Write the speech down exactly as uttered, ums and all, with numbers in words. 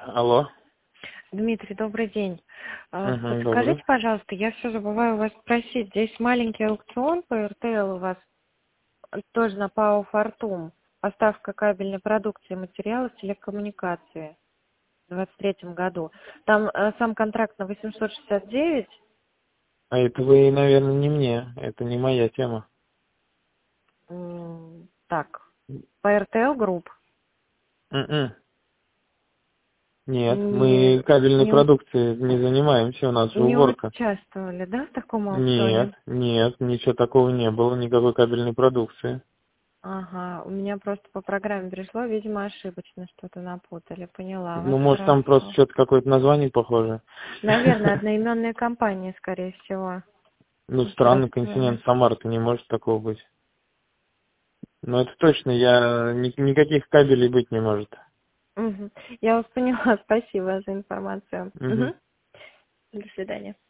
Алло. Дмитрий, добрый день. А, Угу, Подскажите, добрый. пожалуйста, я все забываю вас спросить. Здесь маленький аукцион по эр тэ эл у вас, э, тоже на ПАО «Фортум». Поставка кабельной продукции и материалов телекоммуникации в двадцать третьем году. Там э, сам контракт на восемьсот шестьдесят девять. А это вы, наверное, не мне. Это не моя тема. М, Так, по эр тэ эл Group. М-м. Нет, Не, мы кабельной не, у- продукцией не занимаемся, у нас же не уборка. участвовали, да, в таком Нет, аукционе? нет, ничего такого не было, никакой кабельной продукции. Ага, у меня просто по программе пришло, видимо, ошибочно что-то напутали. Поняла вас, Ну, может, там просто хорошо. что-то какое-то название похоже. Наверное, одноименная компания, скорее всего. Ну, странный Здравствуйте. континент Самара-то не может такого быть. Но это точно, я ни- никаких кабелей быть не может. Мгм. Я вас поняла, спасибо за информацию. Мгм. Мгм. До свидания.